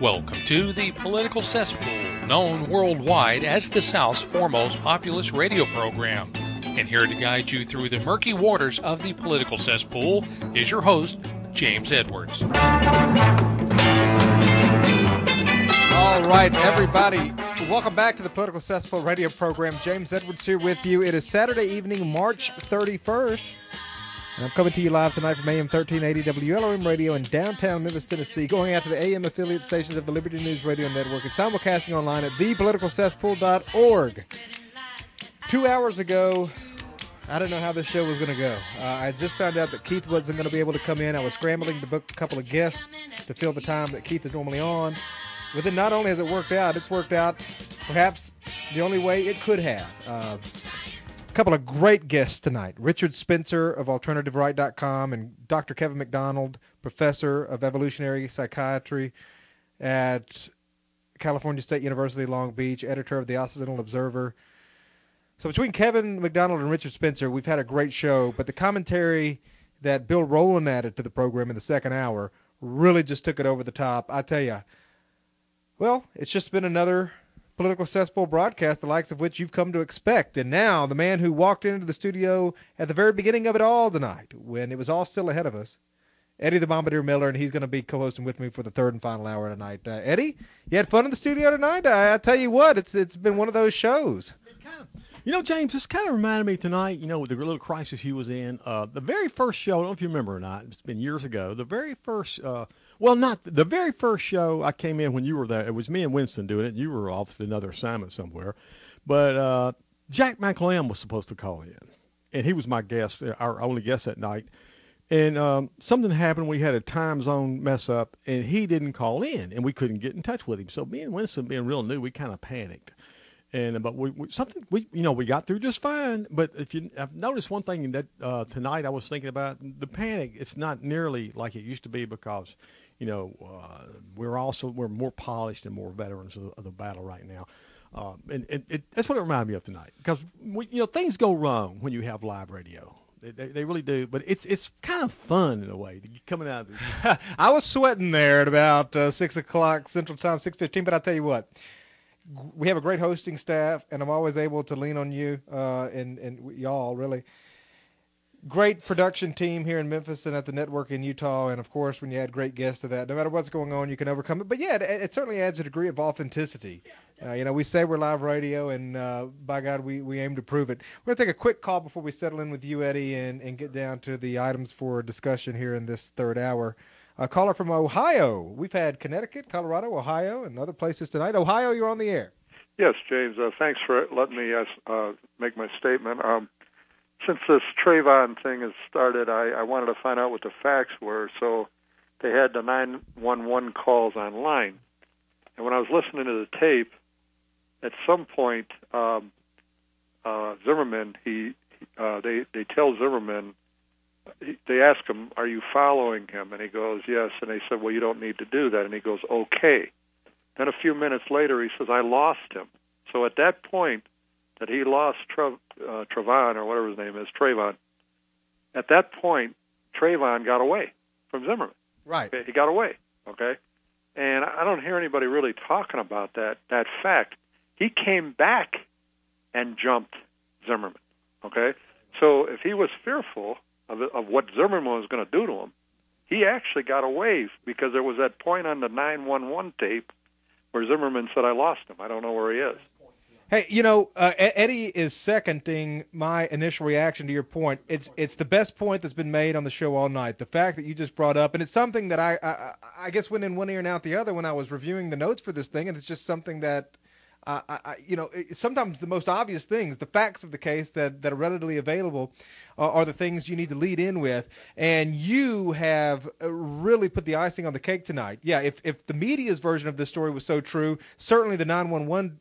Welcome to the Political Cesspool, known worldwide as the South's foremost populist radio program. And here to guide you through the murky waters of the political cesspool is your host, James Edwards. All right, everybody. Welcome back to the Political Cesspool radio program. James Edwards here with you. It is Saturday evening, March 31st. And I'm coming to you live tonight from AM 1380 WLRM Radio in downtown Memphis, Tennessee, going out to the AM affiliate stations of the Liberty News Radio Network and simulcasting online at thepoliticalcesspool.org. 2 hours ago, I didn't know how this show was going to go. I just found out that Keith wasn't going to be able to come in. I was scrambling to book a couple of guests to fill the time that Keith is normally on. But then not only has it worked out, it's worked out perhaps the only way it could have. A couple of great guests tonight. Richard Spencer of AlternativeRight.com and Dr. Kevin McDonald, professor of evolutionary psychiatry at California State University, Long Beach, editor of the Occidental Observer. So between Kevin McDonald and Richard Spencer, we've had a great show, but the commentary that Bill Rowland added to the program in the second hour really just took it over the top. I tell you, well, it's just been another Political Cesspool broadcast, the likes of which you've come to expect. And now, the man who walked into the studio at the very beginning of it all tonight, when it was all still ahead of us, Eddie the Bombardier Miller, and he's going to be co-hosting with me for the third and final hour tonight. Eddie, you had fun in the studio tonight? I tell you what, it's been one of those shows. You know, James, this kind of reminded me tonight, you know, with the little crisis he was in. The very first show, I don't know if you remember or not, it's been years ago, the very first not the very first show I came in when you were there. It was me and Winston doing it. You were off to another assignment somewhere. But Jack McLean was supposed to call in, and he was my guest, our only guest that night. And something happened. We had a time zone mess up, and he didn't call in, and we couldn't get in touch with him. So me and Winston, being real new, we kind of panicked. But we got through just fine. But I've noticed one thing that tonight I was thinking about the panic. It's not nearly like it used to be because, we're more polished and more veterans of the battle right now. And that's what it reminded me of tonight, because things go wrong when you have live radio. They really do, but it's kind of fun in a way coming out of this. I was sweating there at about 6 o'clock Central Time, 6:15. But I tell you what. We have a great hosting staff, and I'm always able to lean on you and y'all, really. Great production team here in Memphis and at the network in Utah, and, of course, when you add great guests to that, no matter what's going on, you can overcome it. But, yeah, it certainly adds a degree of authenticity. We say we're live radio, and, by God, we aim to prove it. We're going to take a quick call before we settle in with you, Eddie, and get down to the items for discussion here in this third hour. A caller from Ohio. We've had Connecticut, Colorado, Ohio, and other places tonight. Ohio, you're on the air. Yes, James. Thanks for letting me make my statement. Since this Trayvon thing has started, I wanted to find out what the facts were. So they had the 911 calls online. And when I was listening to the tape, at some point, Zimmerman, they tell Zimmerman, they ask him, "Are you following him?" And he goes, "Yes." And they said, "Well, you don't need to do that." And he goes, "Okay." Then a few minutes later, he says, "I lost him." So at that point that he lost Trayvon, or whatever his name is, Trayvon, at that point, Trayvon got away from Zimmerman. Right. Okay? He got away, okay? And I don't hear anybody really talking about that fact. He came back and jumped Zimmerman, okay? So if he was fearful of what Zimmerman was going to do to him, he actually got away, because there was that point on the 911 tape where Zimmerman said, "I lost him. I don't know where he is." Hey, Eddie is seconding my initial reaction to your point. It's the best point that's been made on the show all night. The fact that you just brought up, and it's something that I guess went in one ear and out the other when I was reviewing the notes for this thing, and it's just something that sometimes the most obvious things, the facts of the case that are readily available, are the things you need to lead in with. And you have really put the icing on the cake tonight. Yeah, if the media's version of this story was so true, certainly the 911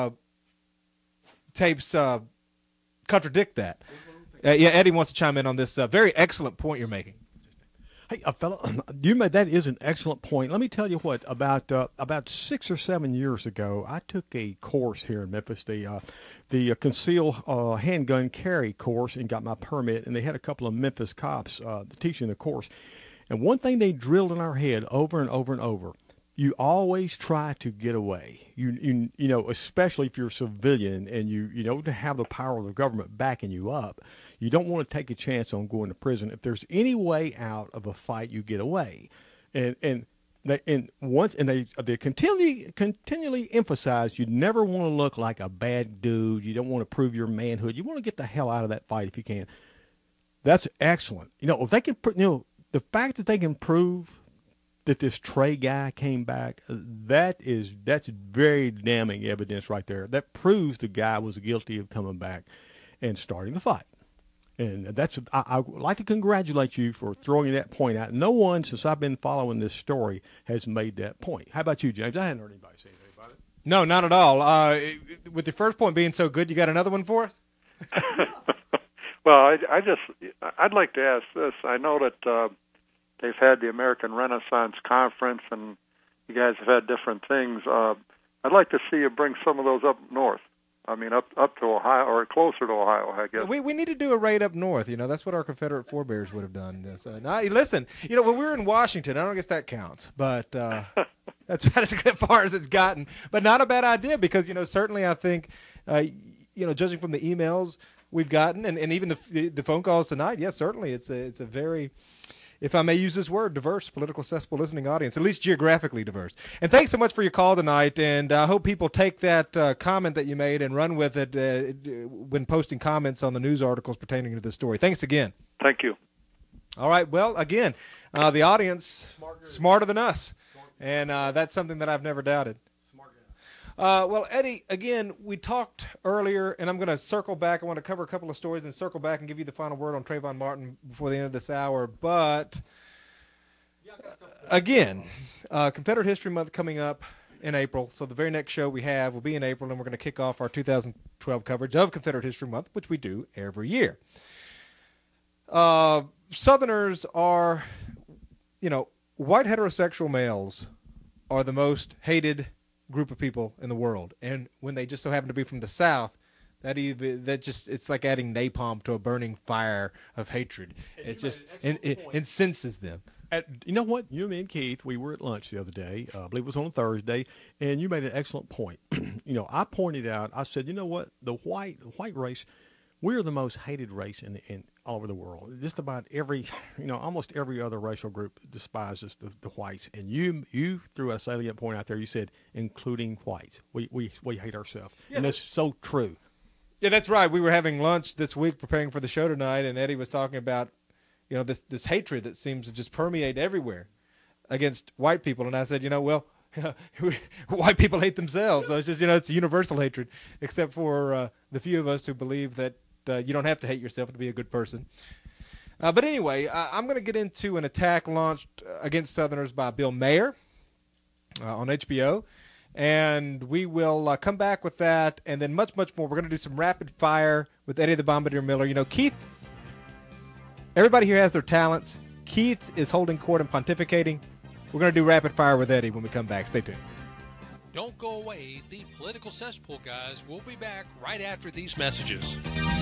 tapes contradict that. Eddie wants to chime in on this very excellent point you're making. Hey, fellow, that is an excellent point. Let me tell you what, about 6 or 7 years ago, I took a course here in Memphis, the concealed handgun carry course, and got my permit, and they had a couple of Memphis cops teaching the course. And one thing they drilled in our head over and over and over, you always try to get away. You know, especially if you're a civilian and you know, to have the power of the government backing you up, you don't want to take a chance on going to prison. If there's any way out of a fight, you get away. They continually emphasize you never want to look like a bad dude. You don't want to prove your manhood. You want to get the hell out of that fight if you can. That's excellent. You know, if they can, you know, the fact that they can prove that this Trey guy came back, that's very damning evidence right there. That proves the guy was guilty of coming back and starting the fight. And I would like to congratulate you for throwing that point out. No one, since I've been following this story, has made that point. How about you, James? I hadn't heard anybody say anything about it. No, not at all. With the first point being so good, you got another one for us? Well, I'd like to ask this. I know that they've had the American Renaissance Conference, and you guys have had different things. I'd like to see you bring some of those up north. I mean, up to Ohio, or closer to Ohio, I guess. We need to do a raid up north. You know, that's what our Confederate forebears would have done. So, now, listen, you know, when we were in Washington, I don't guess that counts, but that's about as far as it's gotten. But not a bad idea because, you know, certainly I think, you know, judging from the emails we've gotten and even the phone calls tonight, yes, certainly it's a very, if I may use this word, diverse political cesspool listening audience, at least geographically diverse. And thanks so much for your call tonight, and I hope people take that comment that you made and run with it when posting comments on the news articles pertaining to this story. Thanks again. Thank you. All right, well, again, the audience, smarter than us, and that's something that I've never doubted. Well, Eddie, again, we talked earlier, and I'm going to circle back. I want to cover a couple of stories and circle back and give you the final word on Trayvon Martin before the end of this hour. But, again, Confederate History Month coming up in April. So the very next show we have will be in April, and we're going to kick off our 2012 coverage of Confederate History Month, which we do every year. Southerners are, you know, white heterosexual males are the most hated group of people in the world, and when they just so happen to be from the South, it's like adding napalm to a burning fire of hatred. It just incenses them. You know what? You, me, and Keith, we were at lunch the other day. I believe it was on Thursday, and you made an excellent point. You know, I pointed out. I said, you know what? The white race, we're the most hated race in all over the world. Just about every, you know, almost every other racial group despises the whites. And you threw a salient point out there. You said, including whites. We hate ourselves. Yeah, and that's so true. Yeah, that's right. We were having lunch this week preparing for the show tonight, and Eddie was talking about, you know, this hatred that seems to just permeate everywhere against white people. And I said, you know, well, white people hate themselves. So it's just, you know, it's a universal hatred, except for the few of us who believe that you don't have to hate yourself to be a good person. But anyway, I'm going to get into an attack launched against Southerners by Bill Maher on HBO. And we will come back with that and then much, much more. We're going to do some rapid fire with Eddie the Bombardier Miller. You know, Keith, everybody here has their talents. Keith is holding court and pontificating. We're going to do rapid fire with Eddie when we come back. Stay tuned. Don't go away. The Political Cesspool guys will be back right after these messages.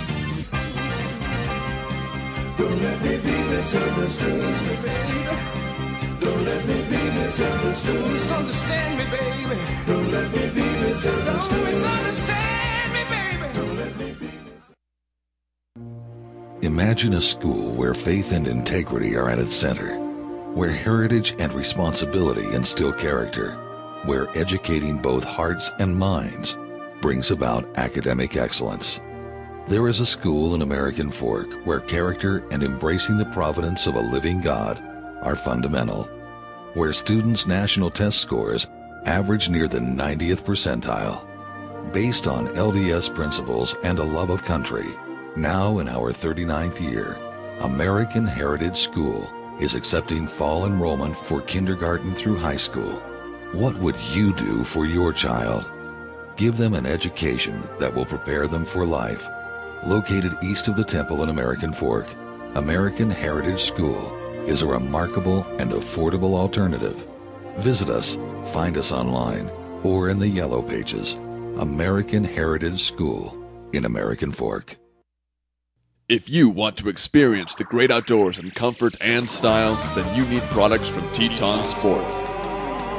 Don't let me be misunderstood, baby. Don't let me be misunderstood. Misunderstand me, baby. Don't let me be misunderstood. Don't misunderstand me, baby. Don't let me be misunderstood. Imagine a school where faith and integrity are at its center, where heritage and responsibility instill character, where educating both hearts and minds brings about academic excellence. There is a school in American Fork where character and embracing the providence of a living God are fundamental, where students' national test scores average near the 90th percentile. Based on LDS principles and a love of country, now in our 39th year, American Heritage School is accepting fall enrollment for kindergarten through high school. What would you do for your child? Give them an education that will prepare them for life. Located east of the Temple in American Fork, American Heritage School is a remarkable and affordable alternative. Visit us, find us online, or in the Yellow Pages. American Heritage School in American Fork. If you want to experience the great outdoors in comfort and style, then you need products from Teton Sports.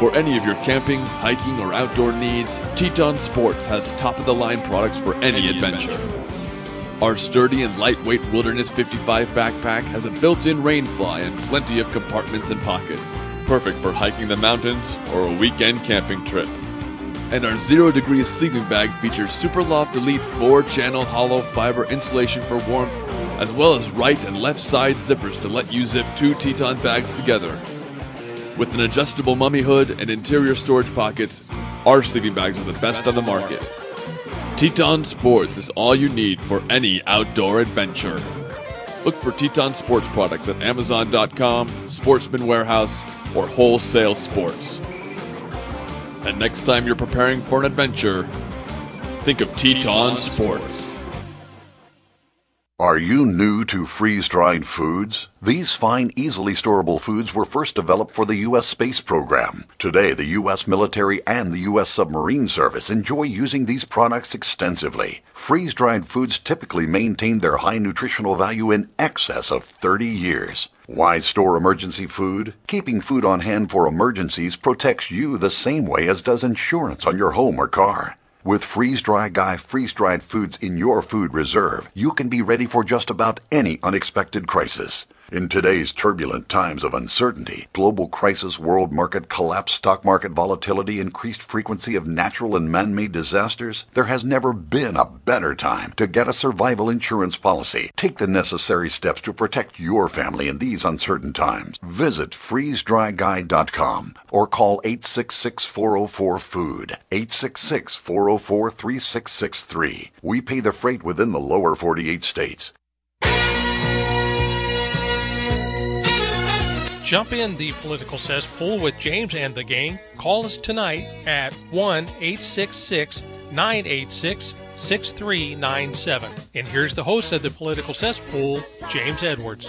For any of your camping, hiking, or outdoor needs, Teton Sports has top-of-the-line products for any adventure. Our sturdy and lightweight Wilderness 55 backpack has a built-in rainfly and plenty of compartments and pockets, perfect for hiking the mountains or a weekend camping trip. And our 0 Degrees sleeping bag features Superloft Elite 4-channel hollow fiber insulation for warmth, as well as right and left side zippers to let you zip 2 Teton bags together. With an adjustable mummy hood and interior storage pockets, our sleeping bags are the best on the market. Teton Sports is all you need for any outdoor adventure. Look for Teton Sports products at Amazon.com, Sportsman Warehouse, or Wholesale Sports. And next time you're preparing for an adventure, think of Teton Sports. Are you new to freeze-dried foods? These fine, easily storable foods were first developed for the U.S. space program. Today, the U.S. military and the U.S. submarine service enjoy using these products extensively. Freeze-dried foods typically maintain their high nutritional value in excess of 30 years. Why store emergency food? Keeping food on hand for emergencies protects you the same way as does insurance on your home or car. With Freeze-Dry Guy freeze-dried foods in your food reserve, you can be ready for just about any unexpected crisis. In today's turbulent times of uncertainty, global crisis, world market collapse, stock market volatility, increased frequency of natural and man-made disasters, there has never been a better time to get a survival insurance policy. Take the necessary steps to protect your family in these uncertain times. Visit freezedryguy.com or call 866-404-FOOD, 866-404-3663. We pay the freight within the lower 48 states. Jump in the political cesspool with James and the gang. Call us tonight at 1-866-986-6397. And here's the host of the political cesspool, James Edwards.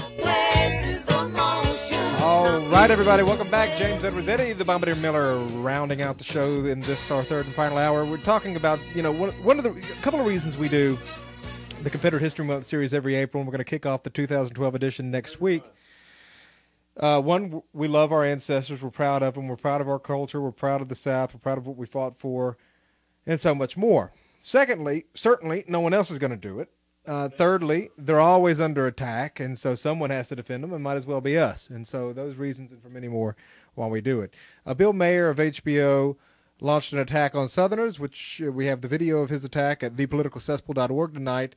All right, everybody, welcome back. James Edwards, Eddie the Bombardier Miller, rounding out the show in this, our third and final hour. We're talking about, one of the couple of reasons we do the Confederate History Month series every April, and we're going to kick off the 2012 edition next week. One, we love our ancestors. We're proud of them. We're proud of our culture. We're proud of the South. We're proud of what we fought for, and so much more. Secondly, certainly, no one else is going to do it. Thirdly, they're always under attack, and so someone has to defend them, and might as well be us. And so those reasons and for many more why we do it. Bill Maher of HBO launched an attack on Southerners, which we have the video of his attack at thepoliticalcesspool.org tonight.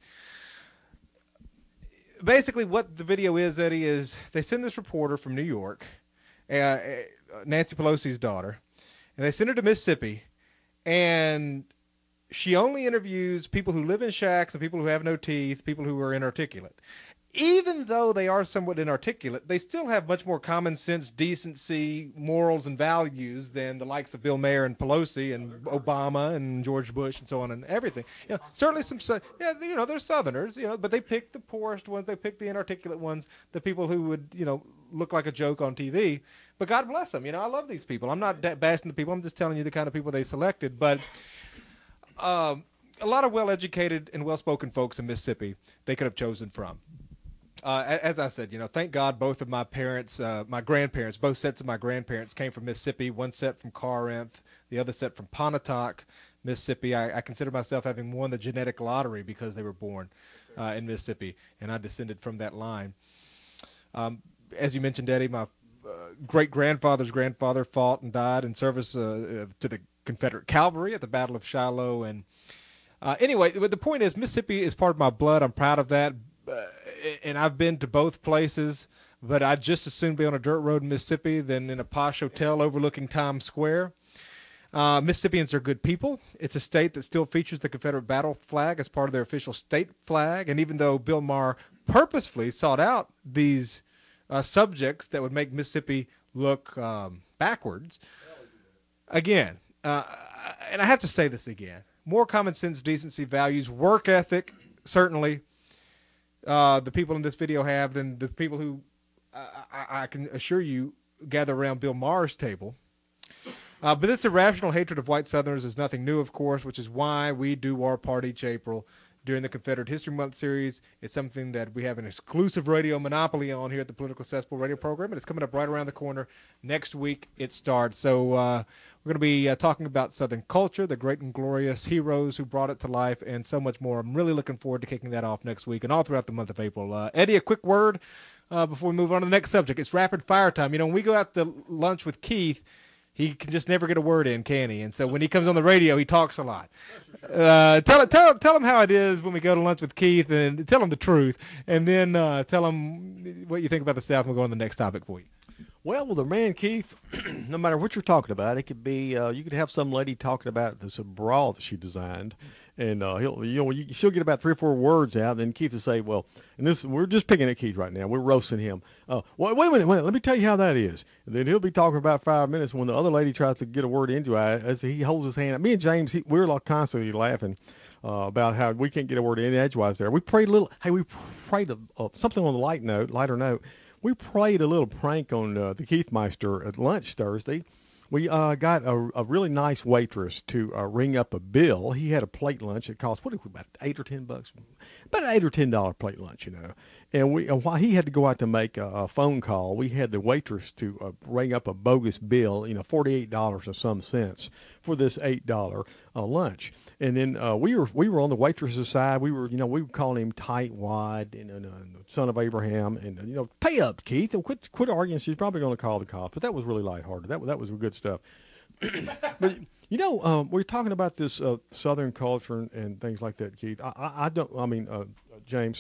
Basically, what the video is, Eddie, is they send this reporter from New York, Nancy Pelosi's daughter, and they send her to Mississippi, and she only interviews people who live in shacks and people who have no teeth, people who are inarticulate. Even though they are somewhat inarticulate, they still have much more common sense, decency, morals, and values than the likes of Bill Maher and Pelosi and Obama and George Bush and so on and everything. Certainly they're Southerners, but they pick the poorest ones, they pick the inarticulate ones, the people who would, look like a joke on TV. But God bless them. I love these people. I'm not bashing the people. I'm just telling you the kind of people they selected. But a lot of well-educated and well-spoken folks in Mississippi they could have chosen from. As I said, thank God both of my parents, my grandparents, both sets of my grandparents came from Mississippi, one set from Corinth, the other set from Pontotoc, Mississippi. I consider myself having won the genetic lottery because they were born in Mississippi, and I descended from that line. As you mentioned, Eddie, my great-grandfather's grandfather fought and died in service to the Confederate cavalry at the Battle of Shiloh. And anyway, the point is Mississippi is part of my blood. I'm proud of that. And I've been to both places, but I'd just as soon be on a dirt road in Mississippi than in a posh hotel overlooking Times Square. Mississippians are good people. It's a state that still features the Confederate battle flag as part of their official state flag. And even though Bill Maher purposefully sought out these subjects that would make Mississippi look backwards, again, and I have to say this again, more common sense, decency, values, work ethic, certainly, the people in this video have than the people who I can assure you gather around Bill Maher's table. But this irrational hatred of white Southerners is nothing new, of course, which is why we do our part each April during the Confederate History Month series. It's something that we have an exclusive radio monopoly on here at the Political Cesspool radio program, and it's coming up right around the corner. Next week it starts. So we're going to be talking about Southern culture, the great and glorious heroes who brought it to life, and so much more. I'm really looking forward to kicking that off next week and all throughout the month of April. Eddie, a quick word before we move on to the next subject. It's rapid fire time. You know, when we go out to lunch with Keith, he can just never get a word in, can he? And so when he comes on the radio, he talks a lot. Tell him how it is when we go to lunch with Keith, and tell him the truth, and then tell him what you think about the South. We'll go on to the next topic for you. Well, with the man Keith, no matter what you're talking about, it could be you could have some lady talking about this bra that she designed, and she'll get about 3 or 4 words out, and then Keith will say, "Well," and this we're just picking at Keith right now. We're roasting him. Wait a minute, let me tell you how that is. And then he'll be talking about 5 minutes when the other lady tries to get a word into it. As he holds his hand, me and James, we're like constantly laughing about how we can't get a word in edgewise there. We prayed a little. Hey, we prayed something on the lighter note. We played a little prank on the Keithmeister at lunch Thursday. We got a really nice waitress to ring up a bill. He had a plate lunch that cost about $8 or $10, about an $8 or $10 plate lunch, you know. And while he had to go out to make a phone call, we had the waitress to ring up a bogus bill, $48 or some cents for this $8 lunch. And then we were on the waitress's side. We were calling him tightwad and son of Abraham, and pay up, Keith, and quit arguing. She's probably going to call the cops. But that was really lighthearted. That was good stuff. But we're talking about this Southern culture and things like that, Keith. James.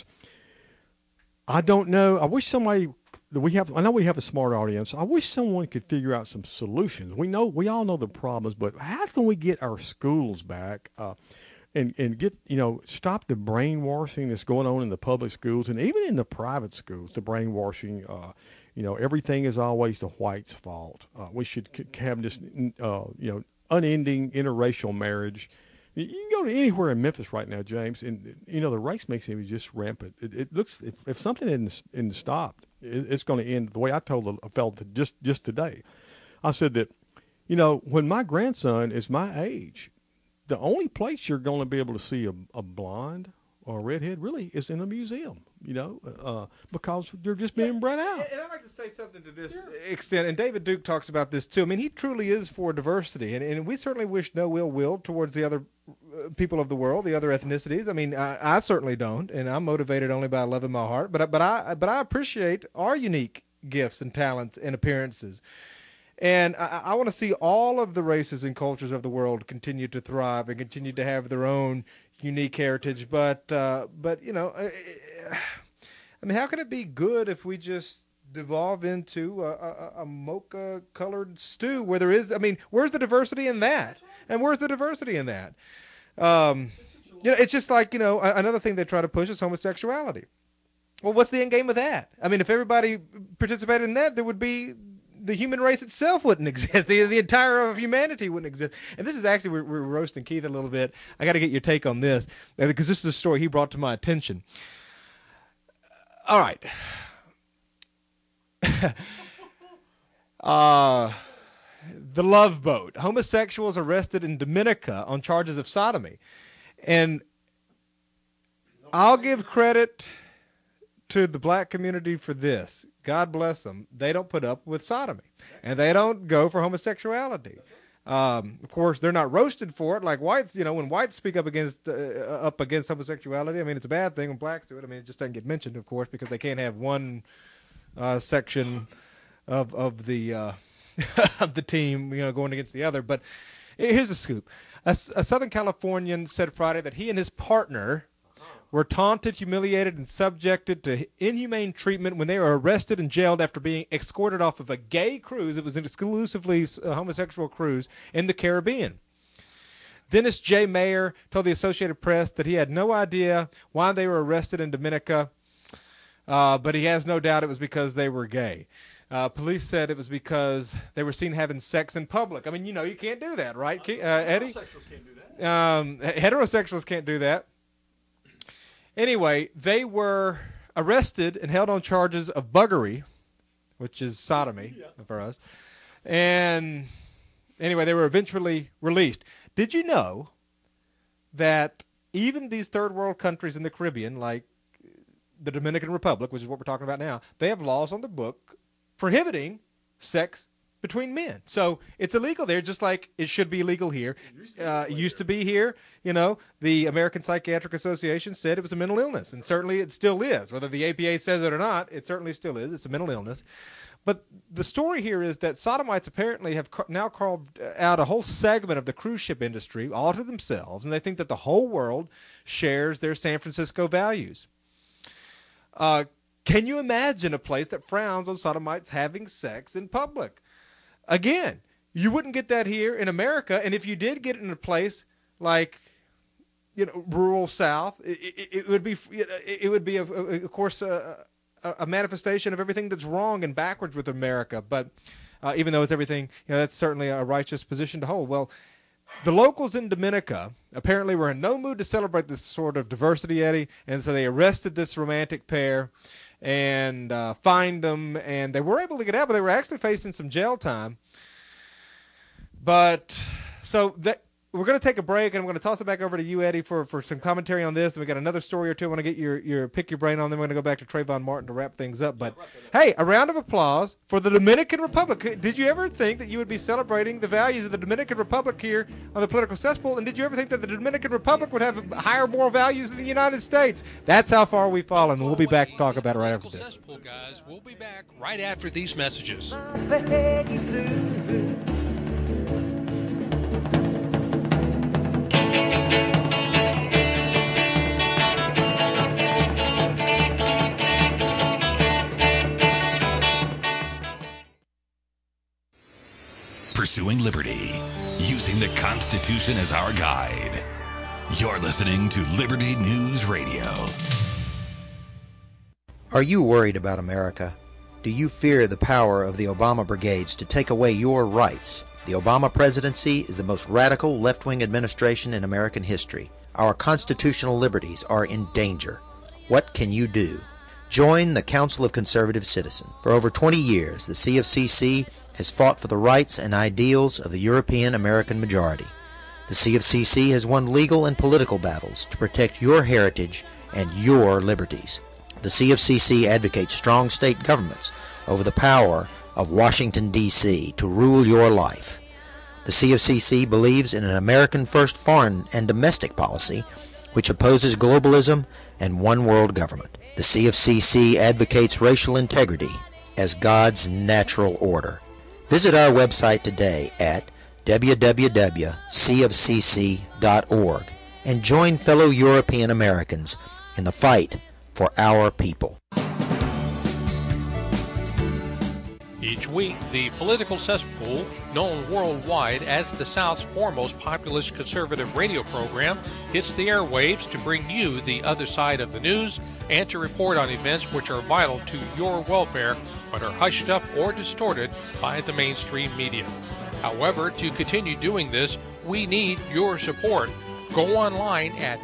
I don't know. I wish somebody. I know we have a smart audience. I wish someone could figure out some solutions. We all know the problems, but how can we get our schools back and get stop the brainwashing that's going on in the public schools and even in the private schools? The brainwashing, everything is always the whites' fault. We should have this, unending interracial marriage. You can go to anywhere in Memphis right now, James, and the race mixing is just rampant. It looks if something isn't stopped, it's going to end the way I told a fellow just today. I said that, when my grandson is my age, the only place you're going to be able to see a blonde or a redhead really is in a museum, because they're just being bred out. And I'd like to say something to this extent, and David Duke talks about this too. I mean, he truly is for diversity, and we certainly wish no ill will towards the other people of the world, the other ethnicities. I mean, I certainly don't, and I'm motivated only by love in my heart. But I appreciate our unique gifts and talents and appearances. And I want to see all of the races and cultures of the world continue to thrive and continue to have their own unique heritage. But how can it be good if we just devolve into a mocha-colored stew where there is? I mean, where's the diversity in that? And where's the diversity in that? It's just like another thing they try to push is homosexuality. Well, what's the end game of that? I mean, if everybody participated in that, there would be. The human race itself wouldn't exist. The entire of humanity wouldn't exist. And this is actually, we're roasting Keith a little bit. I got to get your take on this because this is a story he brought to my attention. All right. The Love Boat. Homosexuals arrested in Dominica on charges of sodomy. And I'll give credit to the black community for this. God bless them. They don't put up with sodomy, and they don't go for homosexuality. Of course, they're not roasted for it like whites. When whites speak up against homosexuality, I mean, it's a bad thing. When blacks do it, I mean, it just doesn't get mentioned, of course, because they can't have one section of the of the team, going against the other. But here's the scoop: a Southern Californian said Friday that he and his partner were taunted, humiliated, and subjected to inhumane treatment when they were arrested and jailed after being escorted off of a gay cruise. It was an exclusively homosexual cruise in the Caribbean. Dennis J. Mayer told the Associated Press that he had no idea why they were arrested in Dominica, but he has no doubt it was because they were gay. Police said it was because they were seen having sex in public. I mean, you can't do that, right, Eddie? Heterosexuals can't do that. Heterosexuals can't do that. Anyway, they were arrested and held on charges of buggery, which is sodomy for us. And anyway, they were eventually released. Did you know that even these third world countries in the Caribbean, like the Dominican Republic, which is what we're talking about now, they have laws on the book prohibiting sex between men. So it's illegal there, just like it should be illegal here. Used to be here. You know, the American Psychiatric Association said it was a mental illness, and certainly it still is. Whether the APA says it or not, it certainly still is. It's a mental illness. But the story here is that sodomites apparently have now carved out a whole segment of the cruise ship industry all to themselves, and they think that the whole world shares their San Francisco values. Can you imagine a place that frowns on sodomites having sex in public? Again, you wouldn't get that here in America, and if you did get it in a place like, rural South, it would be, of course, a manifestation of everything that's wrong and backwards with America. But even though it's everything, that's certainly a righteous position to hold. Well, the locals in Dominica apparently were in no mood to celebrate this sort of diversity, Eddie, and so they arrested this romantic pair and fined them, and they were able to get out, but they were actually facing some jail time. But so we're going to take a break, and I'm going to toss it back over to you, Eddie, for some commentary on this. And we got another story or two I want to get your pick your brain on. Then we're going to go back to Trayvon Martin to wrap things up. But hey, a round of applause for the Dominican Republic. Did you ever think that you would be celebrating the values of the Dominican Republic here on the Political Cesspool? And did you ever think that the Dominican Republic would have higher moral values than the United States? That's how far we've fallen. We'll be back to talk about it right after this. Cesspool, guys. We'll be back right after these messages. Pursuing liberty, using the Constitution as our guide. You're listening to Liberty News Radio. Are you worried about America? Do you fear the power of the Obama brigades to take away your rights? The Obama presidency is the most radical left-wing administration in American history. Our constitutional liberties are in danger. What can you do? Join the Council of Conservative Citizens. For over 20 years, the CFCC has fought for the rights and ideals of the European American majority. The CFCC has won legal and political battles to protect your heritage and your liberties. The CFCC advocates strong state governments over the power of Washington, D.C. to rule your life. The CFCC believes in an American-first foreign and domestic policy which opposes globalism and one-world government. The CFCC advocates racial integrity as God's natural order. Visit our website today at www.cfcc.org and join fellow European Americans in the fight for our people. Each week, the Political Cesspool, known worldwide as the South's foremost populist conservative radio program, hits the airwaves to bring you the other side of the news and to report on events which are vital to your welfare but are hushed up or distorted by the mainstream media. However, to continue doing this, we need your support. Go online at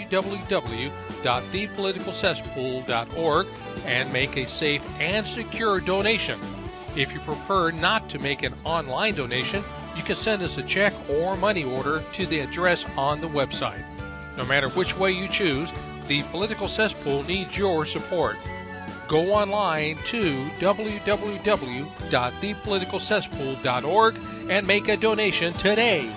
www.thepoliticalcesspool.org and make a safe and secure donation. If you prefer not to make an online donation, you can send us a check or money order to the address on the website. No matter which way you choose, the Political Cesspool needs your support. Go online to www.thepoliticalcesspool.org and make a donation today.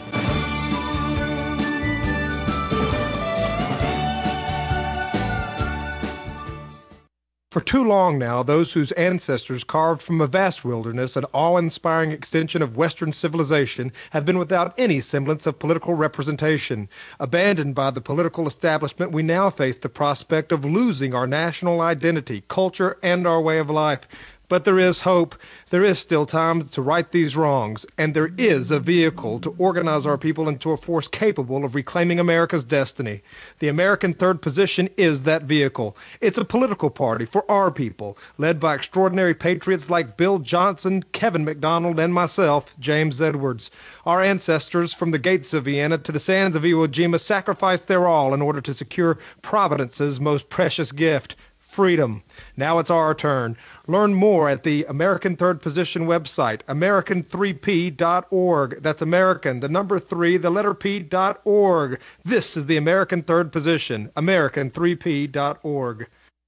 For too long now, those whose ancestors carved from a vast wilderness an awe-inspiring extension of Western civilization have been without any semblance of political representation. Abandoned by the political establishment, we now face the prospect of losing our national identity, culture, and our way of life. But there is hope. There is still time to right these wrongs, and there is a vehicle to organize our people into a force capable of reclaiming America's destiny. The American Third Position is that vehicle. It's a political party for our people, led by extraordinary patriots like Bill Johnson, Kevin McDonald, and myself, James Edwards. Our ancestors from the gates of Vienna to the sands of Iwo Jima sacrificed their all in order to secure Providence's most precious gift, freedom. Now it's our turn. Learn more at the American Third Position website, American3P.org. That's American, the number 3, the letter P.org. This is the American Third Position, American3P.org.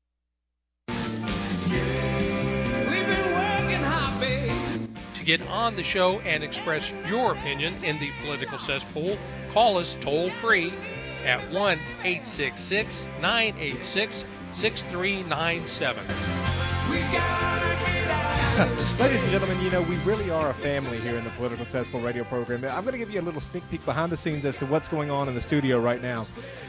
To get on the show and express your opinion in the political cesspool, call us toll-free at 1-866-986-6397. Ladies and gentlemen, we really are a family here in the Political Cesspool radio program. I'm going to give you a little sneak peek behind the scenes as to what's going on in the studio right now.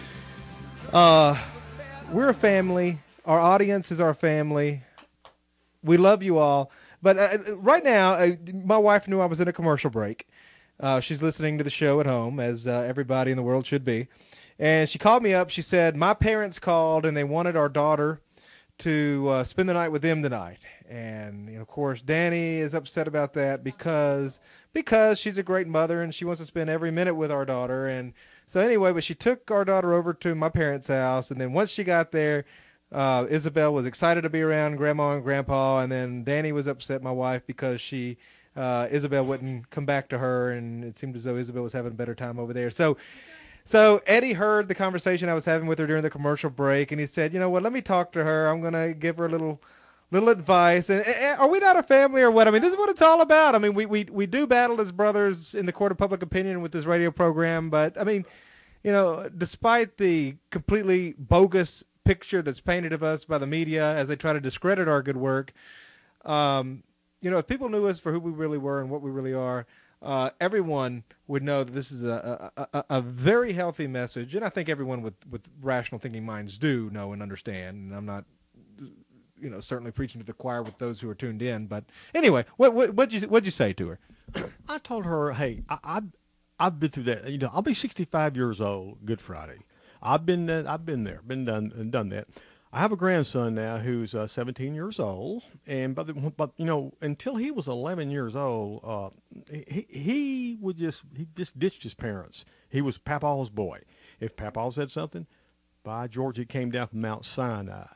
We're a family. Our audience is our family. We love you all. But right now, my wife knew I was in a commercial break. She's listening to the show at home, as everybody in the world should be. And she called me up. She said, my parents called, and they wanted our daughter to spend the night with them tonight. And, of course, Danny is upset about that because she's a great mother, and she wants to spend every minute with our daughter. And so anyway, but she took our daughter over to my parents' house, and then once she got there, Isabel was excited to be around Grandma and Grandpa, and then Danny was upset, my wife, because Isabel wouldn't come back to her, and it seemed as though Isabel was having a better time over there. So Eddie heard the conversation I was having with her during the commercial break, and he said, you know what, let me talk to her. I'm going to give her a little advice. And are we not a family or what? I mean, this is what it's all about. I mean, we do battle as brothers in the court of public opinion with this radio program, but, I mean, despite the completely bogus picture that's painted of us by the media as they try to discredit our good work, if people knew us for who we really were and what we really are, everyone would know that this is a very healthy message, and I think everyone with rational thinking minds do know and understand. And I'm not, certainly preaching to the choir with those who are tuned in. But anyway, what'd you say to her? I told her, hey, I've been through that. I'll be 65 years old Good Friday. I've been there, been done that. I have a grandson now who's 17 years old, and but until he was 11 years old, he just ditched his parents. He was Papaw's boy. If Papaw said something, by George, it came down from Mount Sinai.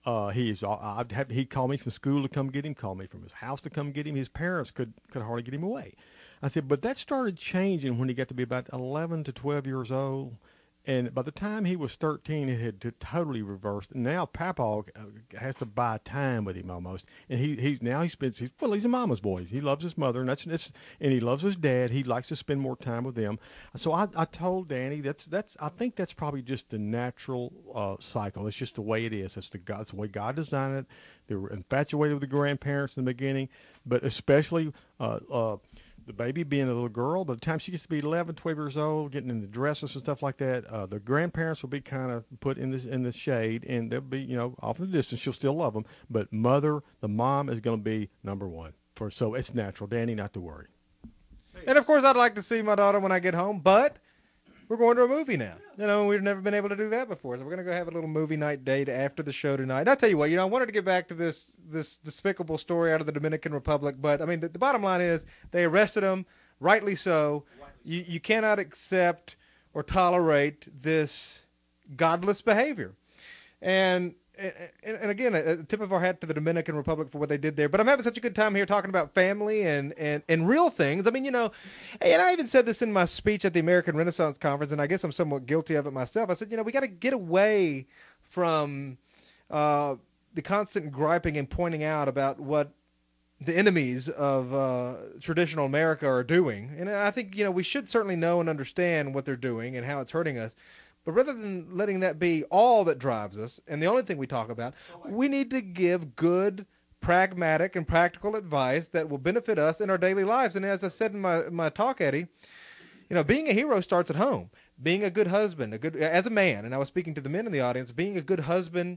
He'd call me from school to come get him, call me from his house to come get him. His parents could hardly get him away. I said, but that started changing when he got to be about 11 to 12 years old. And by the time he was 13, it had totally reversed. And now Papaw has to buy time with him almost. And he's a mama's boy. He loves his mother, and he loves his dad. He likes to spend more time with them. So I told Danny I think that's probably just the natural cycle. It's just the way it is. It's the way God designed it. They were infatuated with the grandparents in the beginning, but especially the baby being a little girl, by the time she gets to be 11, 12 years old, getting into dresses and stuff like that, the grandparents will be kind of put in the shade, and they'll be, off in the distance. She'll still love them, but the mom is going to be number one. So it's natural, Danny, not to worry. And of course, I'd like to see my daughter when I get home, but we're going to a movie now. We've never been able to do that before, so we're going to go have a little movie night date after the show tonight. And I'll tell you what, I wanted to get back to this despicable story out of the Dominican Republic, but, I mean, the bottom line is they arrested him, rightly so. You cannot accept or tolerate this godless behavior. And again, a tip of our hat to the Dominican Republic for what they did there. But I'm having such a good time here talking about family and real things. I mean, and I even said this in my speech at the American Renaissance Conference, and I guess I'm somewhat guilty of it myself. I said, we got to get away from the constant griping and pointing out about what the enemies of traditional America are doing. And I think, we should certainly know and understand what they're doing and how it's hurting us. But rather than letting that be all that drives us and the only thing we talk about, we need to give good, pragmatic, and practical advice that will benefit us in our daily lives. And as I said in my talk, Eddie, being a hero starts at home. Being a good husband, as a man, and I was speaking to the men in the audience, being a good husband,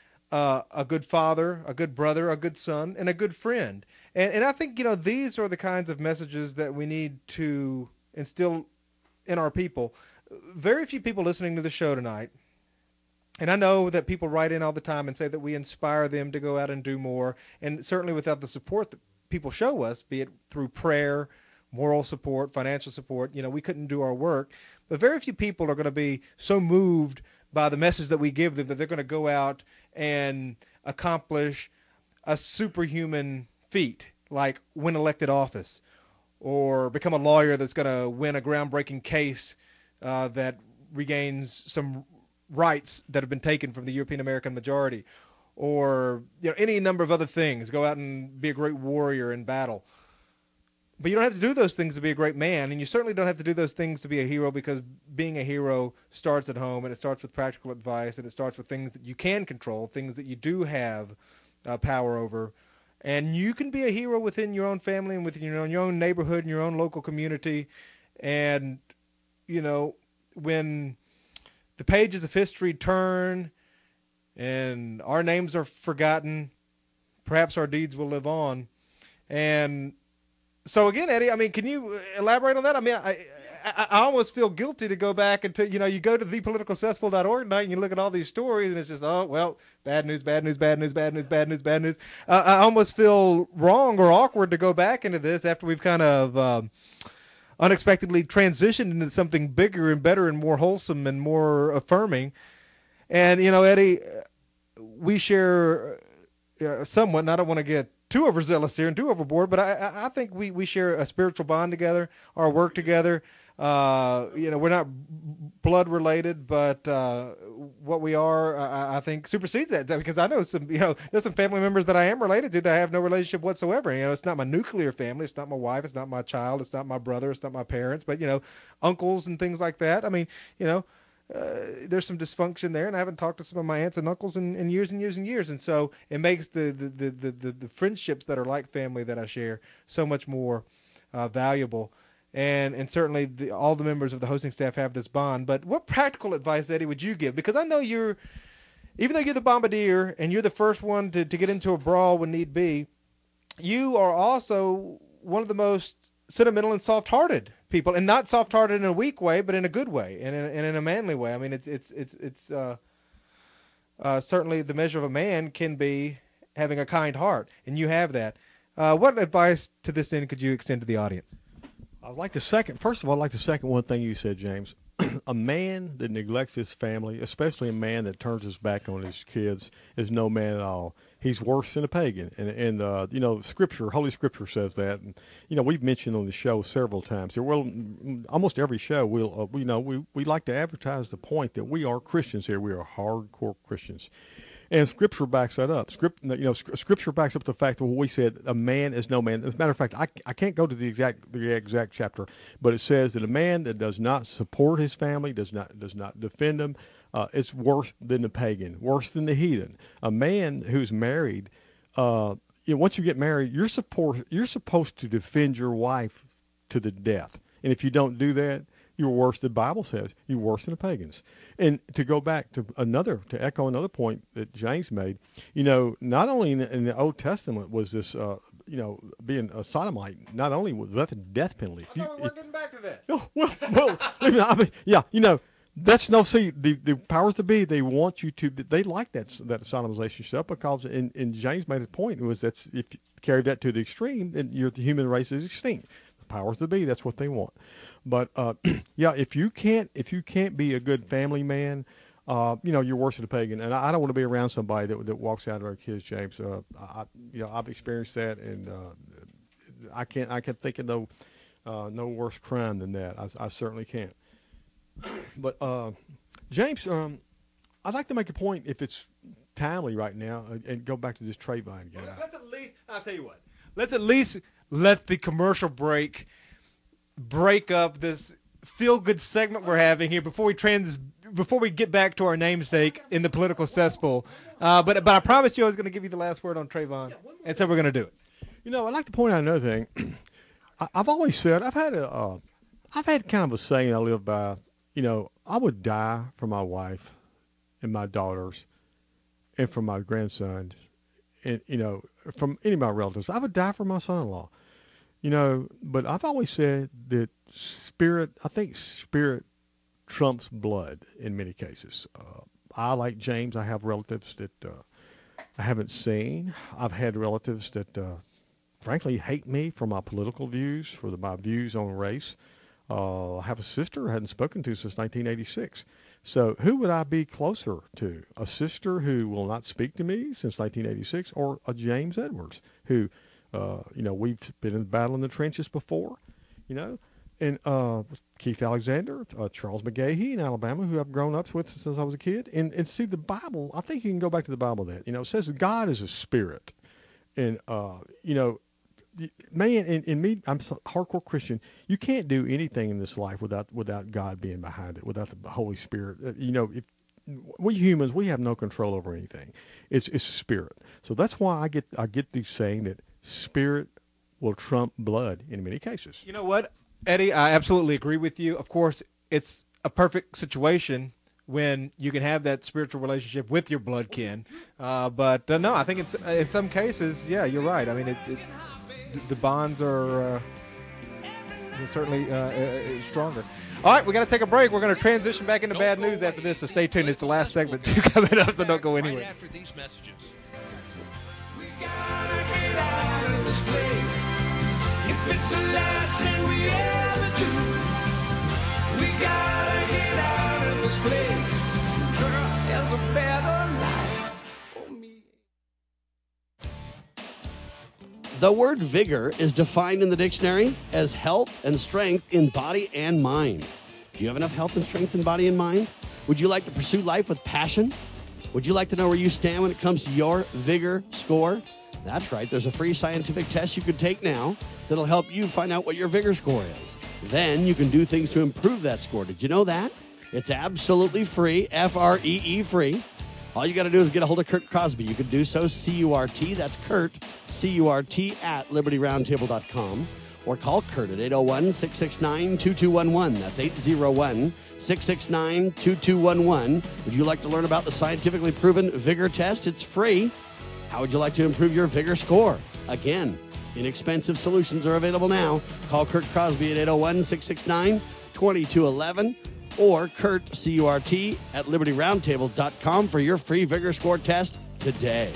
a good father, a good brother, a good son, and a good friend. And I think, these are the kinds of messages that we need to instill in our people. Very few people listening to the show tonight, and I know that people write in all the time and say that we inspire them to go out and do more, and certainly without the support that people show us, be it through prayer, moral support, financial support, we couldn't do our work. But very few people are going to be so moved by the message that we give them that they're going to go out and accomplish a superhuman feat, like win elected office or become a lawyer that's going to win a groundbreaking case that regains some rights that have been taken from the European American majority, or any number of other things. Go out and be a great warrior in battle. But you don't have to do those things to be a great man, and you certainly don't have to do those things to be a hero, because being a hero starts at home, and it starts with practical advice, and it starts with things that you can control, things that you do have power over. And you can be a hero within your own family and within your own neighborhood and your own local community. And, when the pages of history turn and our names are forgotten, perhaps our deeds will live on. And so again, Eddie, I mean, can you elaborate on that? I mean, I almost feel guilty to go back and you go to thepoliticalcesspool.org tonight and you look at all these stories and it's just, oh, well, bad news, bad news, bad news, bad news, bad news, bad news. I almost feel wrong or awkward to go back into this after we've kind of unexpectedly transitioned into something bigger and better and more wholesome and more affirming. And, Eddie, we share somewhat, and I don't want to get too overzealous here and too overboard, but I think we share a spiritual bond together, our work together. We're not blood related, but what we are, I think, supersedes that, because I know there's some family members that I am related to that I have no relationship whatsoever. It's not my nuclear family. It's not my wife. It's not my child. It's not my brother. It's not my parents, but, uncles and things like that. I mean, there's some dysfunction there, and I haven't talked to some of my aunts and uncles in years and years and years. And so it makes the friendships that are like family that I share so much more valuable. And certainly all the members of the hosting staff have this bond. But what practical advice, Eddie, would you give? Because I know even though you're the bombardier and you're the first one to get into a brawl when need be, you are also one of the most sentimental and soft-hearted people, and not soft-hearted in a weak way, but in a good way and in a manly way. I mean, it's certainly the measure of a man can be having a kind heart, and you have that. What advice to this end could you extend to the audience? First of all, I'd like to second one thing you said, James. A man that neglects his family, especially a man that turns his back on his kids, is no man at all. He's worse than a pagan. And Scripture, Holy Scripture says that. And, we've mentioned on the show several times. Almost every show, we like to advertise the point that we are Christians here. We are hardcore Christians. And Scripture backs that up. Scripture backs up the fact that what we said, a man is no man. As a matter of fact, I can't go to the exact chapter, but it says that a man that does not support his family, does not defend them, is worse than the pagan, worse than the heathen. A man who's married, once you get married, you're supposed to defend your wife to the death. And if you don't do that, you're worse, the Bible says, you're worse than the pagans. And to go back to echo another point that James made, not only in the Old Testament was this, being a sodomite, not only was that the death penalty. I thought we weren't getting back to that. That's the powers to be, they want you to, they like that sodomization stuff, because, and James made a point, was if you carry that to the extreme, then the human race is extinct. The powers to be, that's what they want. But if you can't be a good family man, you're worse than a pagan. And I don't want to be around somebody that walks out of our kids, James. I've experienced that, and I can't think of no worse crime than that. I certainly can't. But James, I'd like to make a point, if it's timely right now, and go back to this Trayvon again. I'll tell you what. Let's at least let the commercial break up this feel-good segment we're having here before we get back to our namesake in the political cesspool. But I promised you I was going to give you the last word on Trayvon, and so we're going to do it. I'd like to point out another thing. I've always said, I've had kind of a saying I live by. I would die for my wife and my daughters and for my grandson, and from any of my relatives. I would die for my son-in-law. But I've always said that spirit trumps blood in many cases. I, like James, I have relatives that I haven't seen. I've had relatives that, frankly, hate me for my political views, for my views on race. I have a sister I hadn't spoken to since 1986. So who would I be closer to? A sister who will not speak to me since 1986, or a James Edwards who, we've been in battle in the trenches before, and Keith Alexander, Charles McGahee in Alabama, who I've grown up with since I was a kid. And see, the Bible, I think you can go back to the Bible that, it says God is a spirit. And, man, and me, I'm a hardcore Christian. You can't do anything in this life without God being behind it, without the Holy Spirit. If we humans, we have no control over anything. It's spirit. So that's why I get the saying that spirit will trump blood in many cases. You know what, Eddie? I absolutely agree with you. Of course, it's a perfect situation when you can have that spiritual relationship with your blood kin. But no, I think it's in some cases, yeah, you're right. I mean, the bonds are certainly stronger. All right, we got to take a break. We're going to transition back into bad news after this, so stay tuned. It's the last segment coming up, so don't go anywhere. Right after these messages. We gotta get out of this place. If it's the last thing we ever do, we gotta get out of this place. Girl, there's a better life for me. The word vigor is defined in the dictionary as health and strength in body and mind. Do you have enough health and strength in body and mind? Would you like to pursue life with passion? Would you like to know where you stand when it comes to your vigor score? That's right. There's a free scientific test you can take now that'll help you find out what your vigor score is. Then you can do things to improve that score. Did you know that? It's absolutely free, Free free. All you got to do is get a hold of Kurt Crosby. You can do so, C-U-R-T, that's Kurt, C-U-R-T, at LibertyRoundtable.com. Or call Kurt at 801-669-2211. That's 801-669-2211. Would you like to learn about the scientifically proven vigor test? It's free. How would you like to improve your vigor score? Again, inexpensive solutions are available now. Call Kurt Crosby at 801-669-2211. Or Kurt, C-U-R-T, at LibertyRoundtable.com for your free vigor score test today.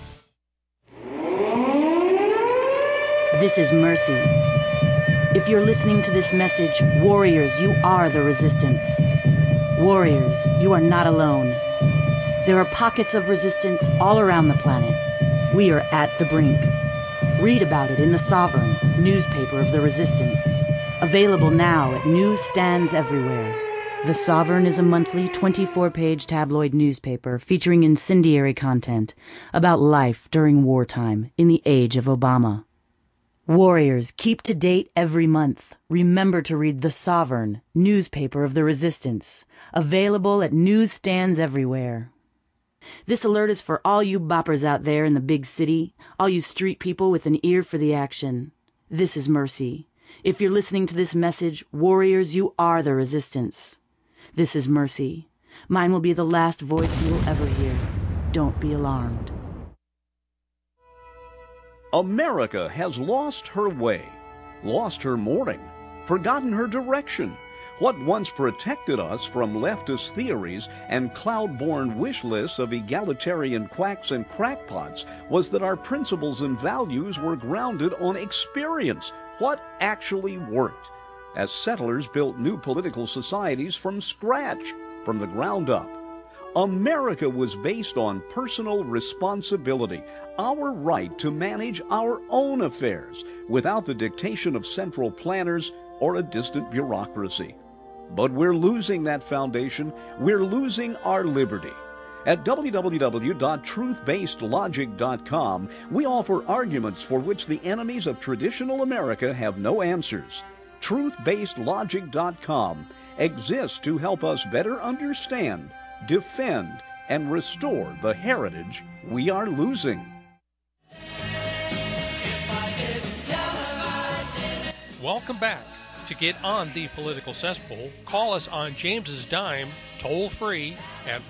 This is Mercy. If you're listening to this message, warriors, you are the resistance. Warriors, you are not alone. There are pockets of resistance all around the planet. We are at the brink. Read about it in The Sovereign, newspaper of the resistance. Available now at newsstands everywhere. The Sovereign is a monthly 24-page tabloid newspaper featuring incendiary content about life during wartime in the age of Obama. Warriors, keep to date every month. Remember to read The Sovereign, newspaper of the resistance. Available at newsstands everywhere. This alert is for all you boppers out there in the big city, all you street people with an ear for the action. This is Mercy. If you're listening to this message, warriors, you are the resistance. This is Mercy. Mine will be the last voice you will ever hear. Don't be alarmed. America has lost her way, lost her morning, forgotten her direction. What once protected us from leftist theories and cloud-born wish lists of egalitarian quacks and crackpots was that our principles and values were grounded on experience, what actually worked. As settlers built new political societies from scratch, from the ground up. America was based on personal responsibility, our right to manage our own affairs without the dictation of central planners or a distant bureaucracy. But we're losing that foundation. We're losing our liberty. At www.truthbasedlogic.com, we offer arguments for which the enemies of traditional America have no answers. TruthBasedLogic.com exists to help us better understand, defend, and restore the heritage we are losing. Welcome back. To get on the political cesspool, call us on James's dime, toll free at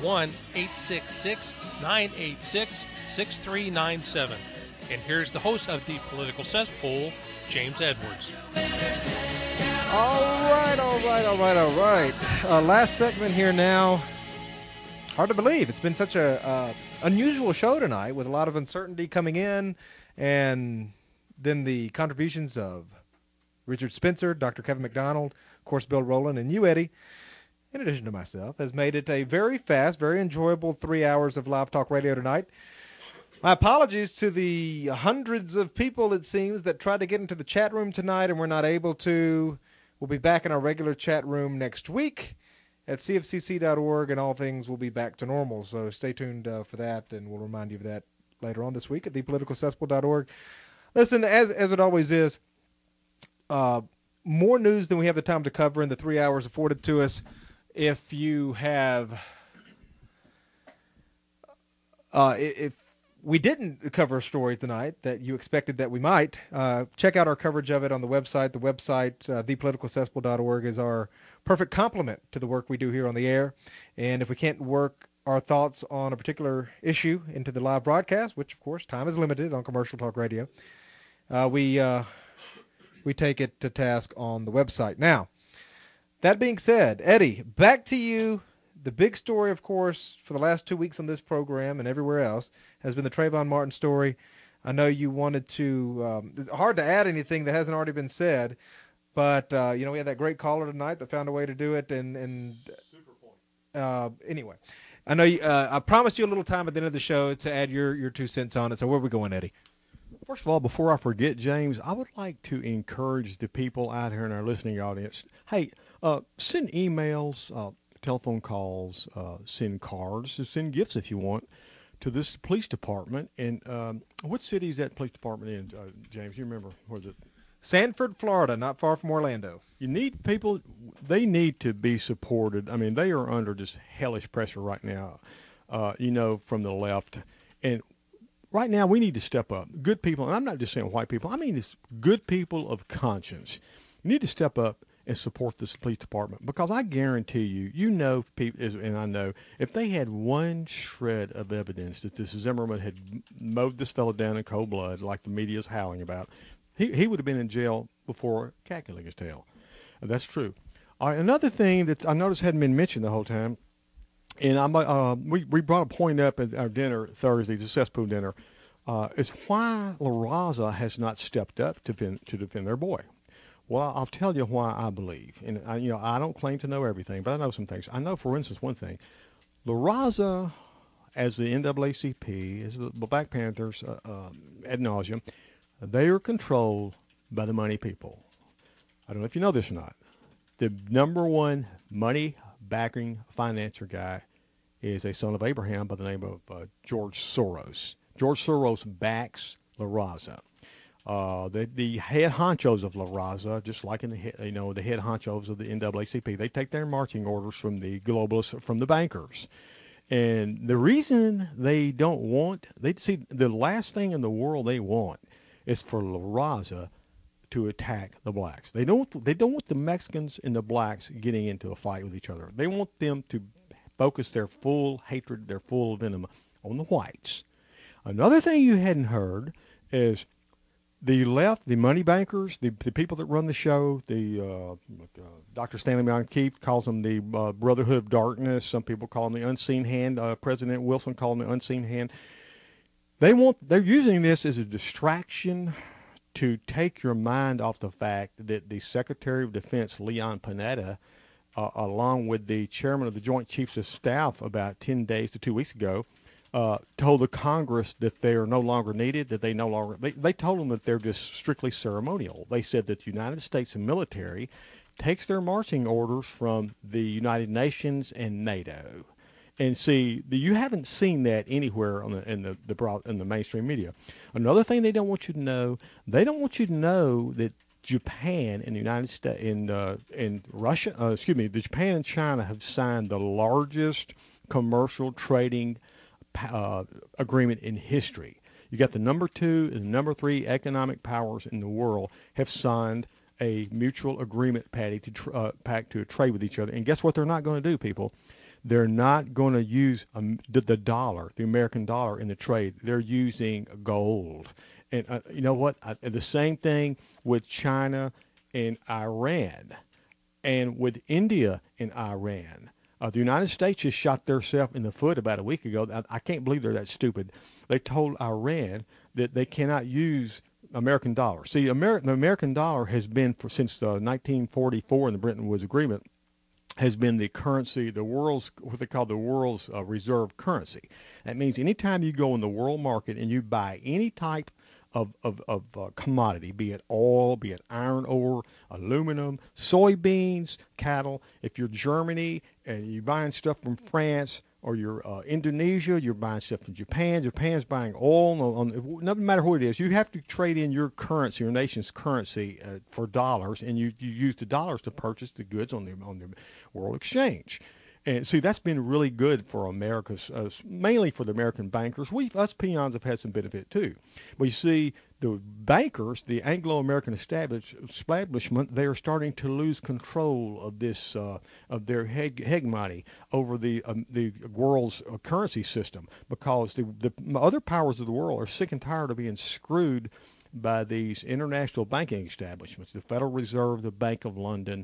1-866-986-6397. And here's the host of the political cesspool, James Edwards. All right. Last segment here now. Hard to believe. It's been such a unusual show tonight with a lot of uncertainty coming in, and then the contributions of Richard Spencer, Dr. Kevin McDonald, of course, Bill Rowland, and you, Eddie. in addition to myself, has made it a very fast, very enjoyable 3 hours of live talk radio tonight. My apologies to the hundreds of people, it seems, that tried to get into the chat room tonight and were not able to. We'll be back in our regular chat room next week at cfcc.org, and all things will be back to normal. So stay tuned for that, and we'll remind you of that later on this week at thepoliticalcesspool.org. Listen, as it always is, more news than we have the time to cover in the 3 hours afforded to us. If you have, if we didn't cover a story tonight that you expected that we might, check out our coverage of it on the website. The website, thepoliticalcesspool.org, is our perfect complement to the work we do here on the air. And if we can't work our thoughts on a particular issue into the live broadcast, which, of course, time is limited on commercial talk radio, we take it to task on the website. Now, that being said, Eddie, back to you. The big story, of course, for the last 2 weeks on this program and everywhere else has been the Trayvon Martin story. I know you wanted to it's hard to add anything that hasn't already been said, but, we had that great caller tonight that found a way to do it. And super point. Anyway, I know I promised you a little time at the end of the show to add your 2 cents on it. So where are we going, Eddie? First of all, before I forget, James, I would like to encourage the people out here in our listening audience. Hey, send emails, telephone calls, send cards, send gifts if you want to this police department. And what city is that police department in, James? You remember? Where is it? Sanford, Florida, not far from Orlando. You need people, they need to be supported. I mean, they are under just hellish pressure right now, from the left. And right now, we need to step up. Good people, and I'm not just saying white people, I mean it's good people of conscience. You need to step up and support this police department, because I guarantee you, people, and I know, if they had one shred of evidence that this Zimmerman had mowed this fellow down in cold blood, like the media is howling about, he would have been in jail before cackling his tail. That's true. Another thing that I noticed hadn't been mentioned the whole time, and we brought a point up at our dinner Thursday, the cesspool dinner, is why La Raza has not stepped up to defend their boy. Well, I'll tell you why I believe, and I don't claim to know everything, but I know some things. I know, for instance, one thing: La Raza, as the NAACP, as the Black Panthers ad nauseum, they are controlled by the money people. I don't know if you know this or not. The number one money backing financier guy is a son of Abraham by the name of George Soros. George Soros backs La Raza. The head honchos of La Raza, just like the head honchos of the NAACP, they take their marching orders from the globalists, from the bankers. And the reason they don't want, the last thing in the world they want is for La Raza to attack the blacks. They don't want the Mexicans and the blacks getting into a fight with each other. They want them to focus their full hatred, their full venom on the whites. Another thing you hadn't heard is the left, the money bankers, the people that run the show, Dr. Stanley O'Keefe calls them the Brotherhood of Darkness. Some people call them the Unseen Hand. President Wilson called them the Unseen Hand. They're using this as a distraction to take your mind off the fact that the Secretary of Defense, Leon Panetta, along with the chairman of the Joint Chiefs of Staff about 10 days to 2 weeks ago, told the Congress that they are no longer needed, that they told them that they're just strictly ceremonial. They said that the United States military takes their marching orders from the United Nations and NATO. And see, you haven't seen that anywhere in the mainstream media. Another thing they don't want you to know, that Japan and the United States and Russia, Japan and China have signed the largest commercial trading agreement in history. You got the number 2 and the number 3 economic powers in the world have signed a mutual agreement, pact to trade with each other. And guess what they're not going to do, people? They're not going to use the dollar, the American dollar, in the trade. They're using gold. And you know what? The same thing with China and Iran, and with India and Iran. The United States just shot themselves in the foot about a week ago. I can't believe they're that stupid. They told Iran that they cannot use American dollar. See, the American dollar has been since 1944 in the Bretton Woods Agreement. has been the currency, the world's, what they call the world's reserve currency. That means anytime you go in the world market and you buy any type of commodity, be it oil, be it iron ore, aluminum, soybeans, cattle. If you're Germany and you're buying stuff from France, or you're Indonesia, you're buying stuff from Japan. Japan's buying oil. No matter what it is, you have to trade in your currency, your nation's currency, for dollars, and you use the dollars to purchase the goods on the world exchange. And see, that's been really good for America's, mainly for the American bankers. Us peons have had some benefit too. But you see, the bankers, the Anglo-American establishment, they are starting to lose control of this, of their hegemony over the world's currency system, because the other powers of the world are sick and tired of being screwed by these international banking establishments, the Federal Reserve, the Bank of London,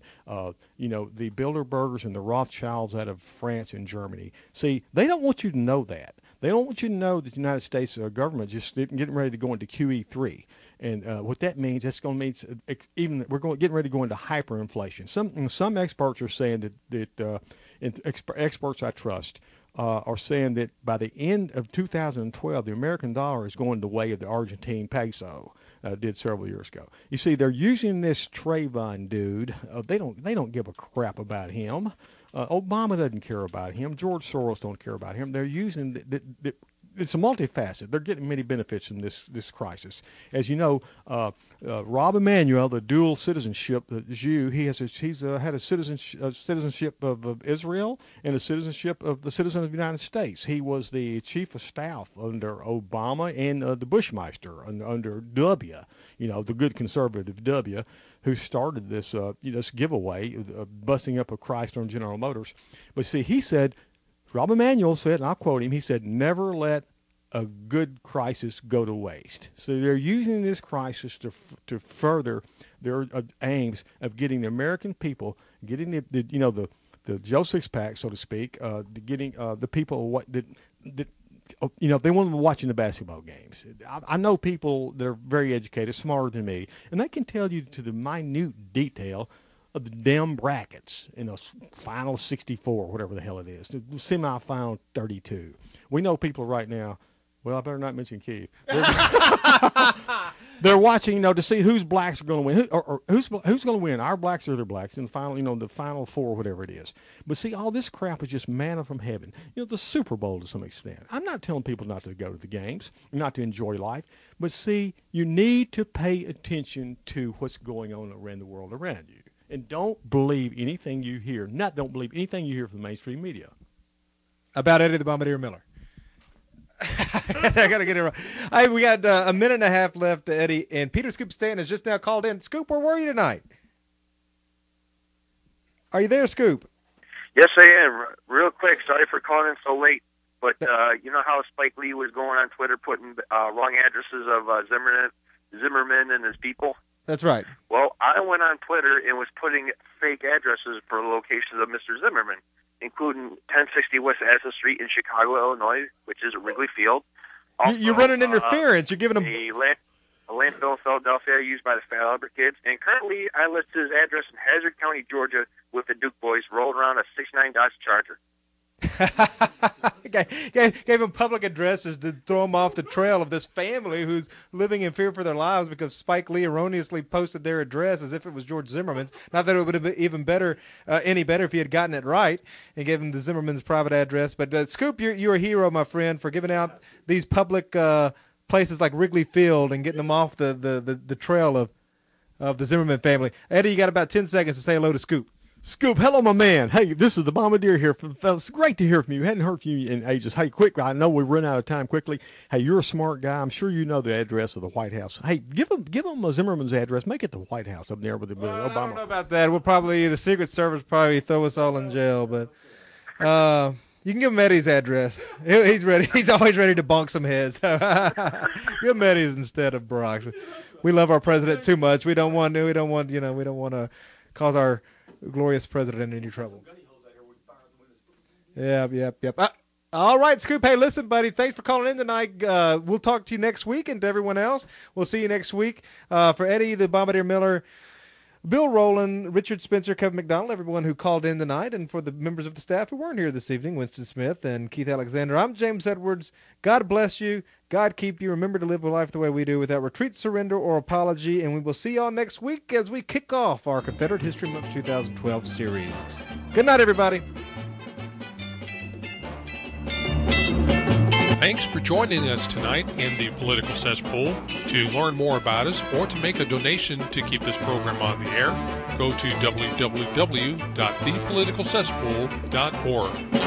the Bilderbergers and the Rothschilds out of France and Germany. See, they don't want you to know that. They don't want you to know that the United States government just getting ready to go into QE3. And what that means, that's going to mean getting ready to go into hyperinflation. Some experts are saying that experts I trust are saying that by the end of 2012, the American dollar is going the way of the Argentine peso did several years ago. You see, they're using this Trayvon dude. They don't give a crap about him. Obama doesn't care about him. George Soros don't care about him. They're using it's a multifaceted. They're getting many benefits from this crisis. As you know, Rahm Emanuel, the dual citizenship, the Jew, he's had a citizenship of Israel and a citizenship of the citizen of the United States. He was the chief of staff under Obama and the Bushmeister under W, the good conservative W, who started this this giveaway, busting up a Chrysler and General Motors. But see, he said, Rahm Emanuel said, and I'll quote him, he said, "Never let a good crisis go to waste." So they're using this crisis to further their aims of getting the American people, getting the Joe Sixpack, so to speak, getting the people that they want them watching the basketball games. I know people that are very educated, smarter than me, and they can tell you to the minute detail of the damn brackets in the final 64, whatever the hell it is, the semifinal 32. We know people right now. Well, I better not mention Keith. They're watching, to see whose blacks are going to win, or who's going to win, our blacks or their blacks in the final, the final four, whatever it is. But see, all this crap is just manna from heaven. The Super Bowl to some extent. I'm not telling people not to go to the games, not to enjoy life, but see, you need to pay attention to what's going on around the world around you. And don't believe anything you hear. Don't believe anything you hear from the mainstream media. About Eddie the Bombardier Miller. I got to get it right. Hey, we got a minute and a half left, Eddie, and Peter Scoop Stanton has just now called in. Scoop, where were you tonight? Are you there, Scoop? Yes, I am. Real quick, sorry for calling in so late, but you know how Spike Lee was going on Twitter putting wrong addresses of Zimmerman and his people? That's right. Well, I went on Twitter and was putting fake addresses for locations of Mr. Zimmerman, including 1060 West Astor Street in Chicago, Illinois, which is Wrigley Field. Also, you're running interference. You're giving them a landfill in Philadelphia used by the Fat Albert kids. And currently, I list his address in Hazard County, Georgia, with the Duke boys rolling around a '69 Dodge Charger. Gave them public addresses to throw them off the trail of this family who's living in fear for their lives because Spike Lee erroneously posted their address as if it was George Zimmerman's. Not that it would have been even better, any better if he had gotten it right and gave him the Zimmerman's private address. But Scoop, you're a hero, my friend, for giving out these public places like Wrigley Field and getting them off the trail of the Zimmerman family. Eddie, you got about 10 seconds to say hello to Scoop. Scoop, hello, my man. Hey, this is the Bombardier here. It's great to hear from you. Hadn't heard from you in ages. Hey, quick, I know we run out of time quickly. Hey, you're a smart guy. I'm sure you know the address of the White House. Hey, give them Zimmerman's address. Make it the White House up there with the Obama. I don't know about that. The Secret Service probably throw us all in jail, but you can give him Eddie's address. He's ready. He's always ready to bonk some heads. Give him Eddie's instead of Brock's. We love our president too much. We don't want to cause our glorious president any trouble. Yep. All right, Scoop. Hey, listen, buddy. Thanks for calling in tonight. We'll talk to you next week, and to everyone else, we'll see you next week. For Eddie the Bombardier Miller, Bill Rowland, Richard Spencer, Kevin McDonald, everyone who called in tonight, and for the members of the staff who weren't here this evening, Winston Smith and Keith Alexander. I'm James Edwards. God bless you. God keep you. Remember to live a life the way we do, without retreat, surrender, or apology. And we will see y'all next week as we kick off our Confederate History Month 2012 series. Good night, everybody. Thanks for joining us tonight in the Political Cesspool. To learn more about us or to make a donation to keep this program on the air, go to www.thepoliticalcesspool.org.